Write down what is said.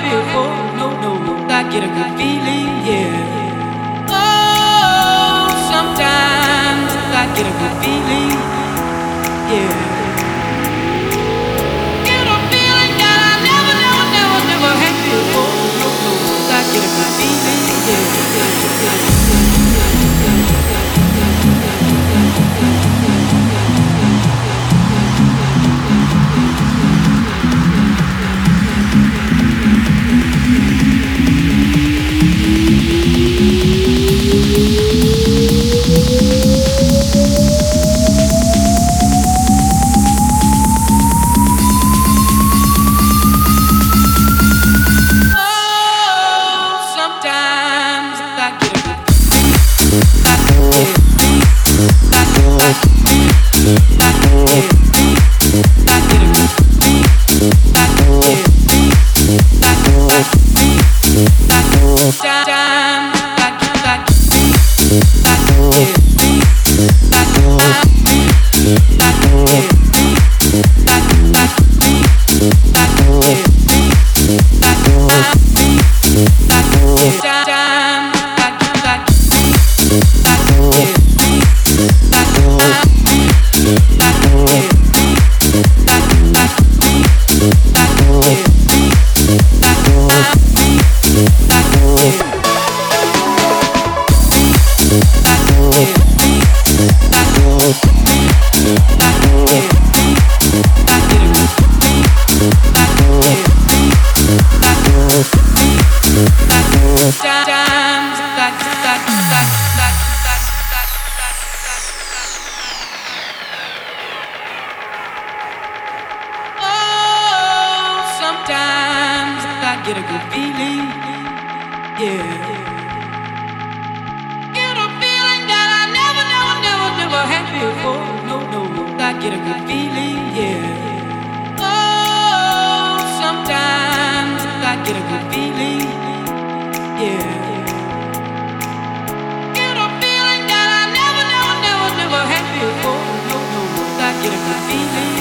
before. No, no, I get a good feeling, yeah. Oh, sometimes I get a good feeling, yeah. Get a feeling that I never had before. No, no, I get a good feeling, get a good feeling, yeah. Get a feeling that I never had before. No, no, I get a good feeling, yeah. Oh, sometimes I get a good feeling, yeah. Get a feeling that I never had before. No, no, I get a good feeling.